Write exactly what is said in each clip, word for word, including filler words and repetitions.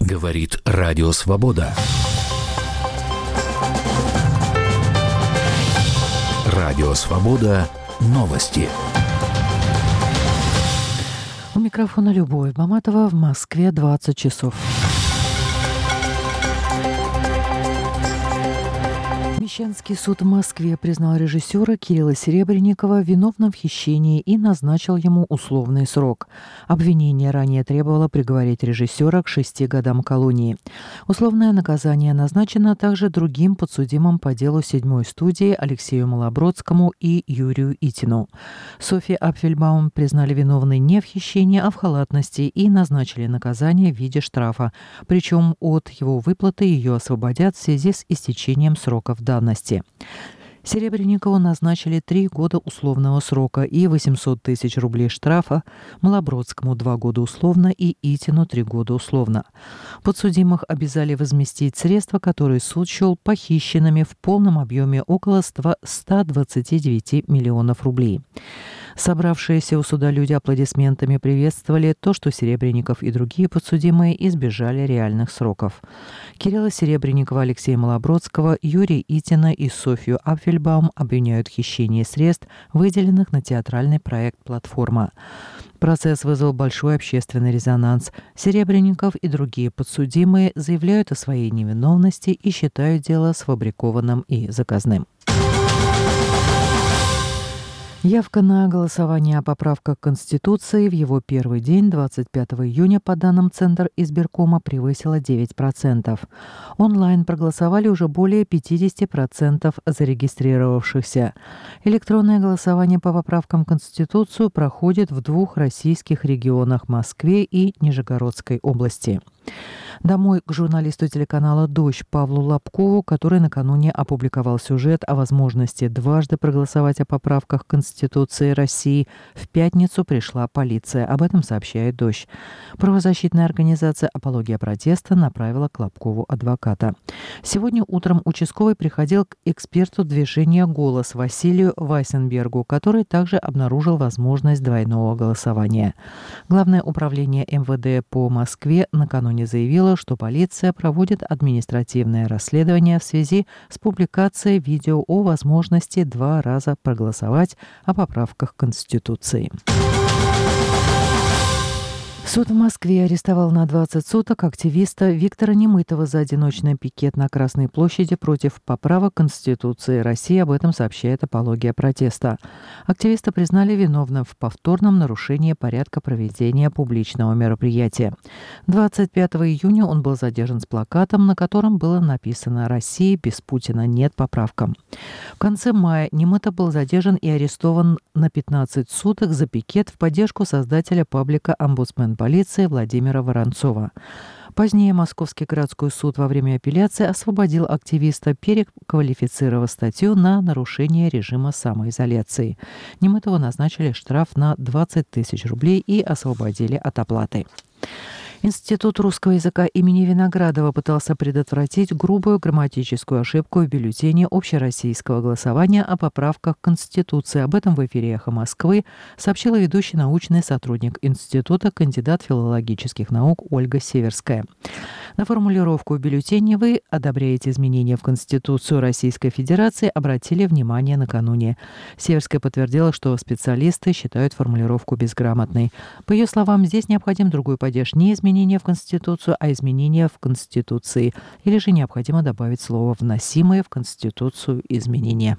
Говорит Радио Свобода. Радио Свобода. Новости. У микрофона Любовь Баматова. В Москве двадцать часов. Мещанский суд в Москве признал режиссера Кирилла Серебренникова виновным в хищении и назначил ему условный срок. Обвинение ранее требовало приговорить режиссера к шести годам колонии. Условное наказание назначено также другим подсудимым по делу седьмой студии Алексею Малобродскому и Юрию Итину. Софью Апфельбаум признали виновной не в хищении, а в халатности и назначили наказание в виде штрафа. Причем от его выплаты ее освободят в связи с истечением сроков давности. Серебренникову назначили три года условного срока и восемьсот тысяч рублей штрафа, Малобродскому два года условно и Итину три года условно. Подсудимых обязали возместить средства, которые суд счел похищенными в полном объеме около ста двадцати девяти миллионов рублей. Собравшиеся у суда люди аплодисментами приветствовали то, что Серебренников и другие подсудимые избежали реальных сроков. Кирилла Серебренникова, Алексея Малобродского, Юрия Итина и Софью Апфельбаум обвиняют в хищении средств, выделенных на театральный проект «Платформа». Процесс вызвал большой общественный резонанс. Серебренников и другие подсудимые заявляют о своей невиновности и считают дело сфабрикованным и заказным. Явка на голосование о поправках к Конституции в его первый день, двадцать пятого июня, по данным Центра избиркома, превысила девять процентов. Онлайн проголосовали уже более пятьдесят процентов зарегистрировавшихся. Электронное голосование по поправкам в Конституцию проходит в двух российских регионах – Москве и Нижегородской области. Домой к журналисту телеканала «Дождь» Павлу Лобкову, который накануне опубликовал сюжет о возможности дважды проголосовать о поправках к Конституции России, в пятницу пришла полиция. Об этом сообщает «Дождь». Правозащитная организация «Апология протеста» направила к Лобкову адвоката. Сегодня утром участковый приходил к эксперту движения «Голос» Василию Вайсенбергу, который также обнаружил возможность двойного голосования. Главное управление эм вэ дэ по Москве накануне заявило, что полиция проводит административное расследование в связи с публикацией видео о возможности два раза проголосовать о поправках к Конституции. Суд в Москве арестовал на двадцать суток активиста Виктора Немытова за одиночный пикет на Красной площади против поправок Конституции России. Об этом сообщает «Апология протеста». Активиста признали виновным в повторном нарушении порядка проведения публичного мероприятия. двадцать пятого июня он был задержан с плакатом, на котором было написано «России без Путина нет поправкам». В конце мая Немытов был задержан и арестован на пятнадцать суток за пикет в поддержку создателя паблика «Омбудсмен полиции» Владимира Воронцова. Позднее Московский городской суд во время апелляции освободил активиста, переквалифицировав статью на нарушение режима самоизоляции. Немытову назначили штраф на двадцать тысяч рублей и освободили от оплаты. Институт русского языка имени Виноградова пытался предотвратить грубую грамматическую ошибку в бюллетене общероссийского голосования о поправках к Конституции. Об этом в эфире «Эхо Москвы» сообщила ведущий научный сотрудник института, кандидат филологических наук Ольга Северская. На формулировку в бюллетене «Вы одобряете изменения в Конституцию Российской Федерации» обратили внимание накануне. Северская подтвердила, что специалисты считают формулировку безграмотной. По ее словам, здесь необходим другой падеж, не изменения в Конституцию, а изменения в Конституции. Или же необходимо добавить слово «вносимые в Конституцию изменения».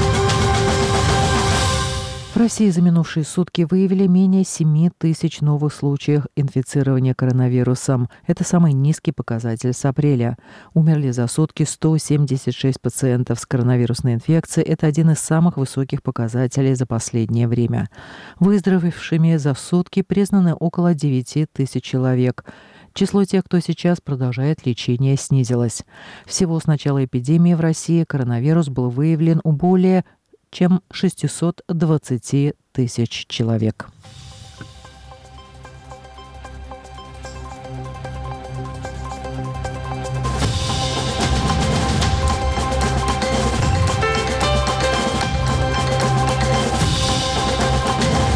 В России за минувшие сутки выявили менее семи тысяч новых случаев инфицирования коронавирусом. Это самый низкий показатель с апреля. Умерли за сутки сто семьдесят шесть пациентов с коронавирусной инфекцией. Это один из самых высоких показателей за последнее время. Выздоровевшими за сутки признаны около девяти тысяч человек. Число тех, кто сейчас продолжает лечение, снизилось. Всего с начала эпидемии в России коронавирус был выявлен у более чем шестисот двадцати тысяч человек.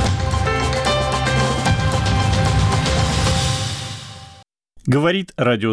Говорит радио